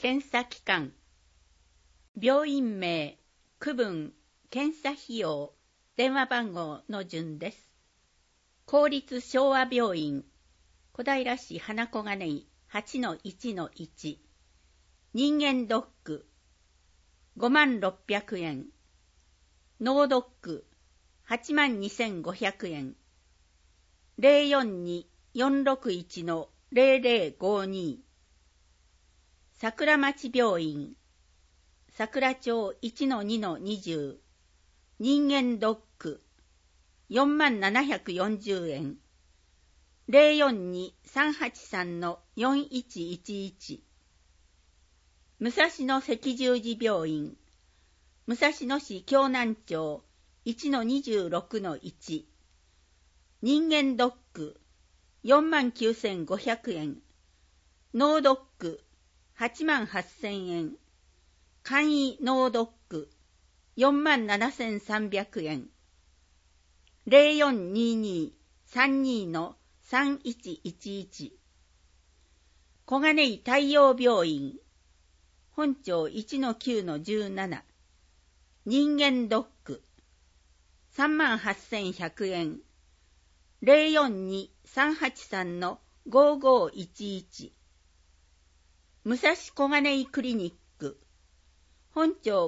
検査機関、病院名、区分、検査費用、電話番号の順です。公立昭和病院、小平市花小金井 8-1-1、人間ドック、56,600円、脳ドック、82,500円、042-461-0052、桜町病院、桜町 1-2-20、人間ドック、47,740円、042-383-4111、武蔵野赤十字病院、武蔵野市京南町 1-26-1、人間ドック、49,500円、脳ドック、88,000円、簡易脳ドック、47,300円、0422-32-3111、小金井太陽病院、本町 1-9-17、人間ドック、38,100円、042-383-5511、武蔵小金井クリニック、本町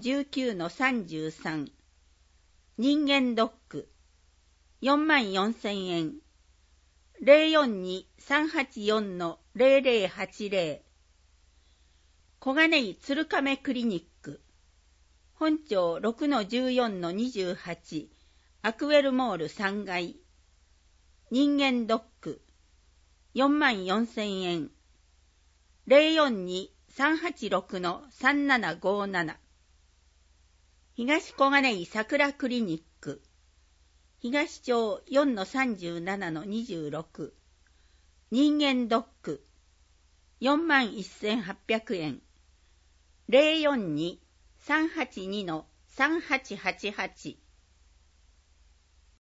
5-19-33、人間ドック、44,000円、042-384-0080、小金井鶴亀クリニック、本町 6-14-28、アクウェルモール3階、人間ドック、44,000円、042-386-3757、東小金井桜クリニック、東町 4-37-26、人間ドック、41,800円、042-382-3888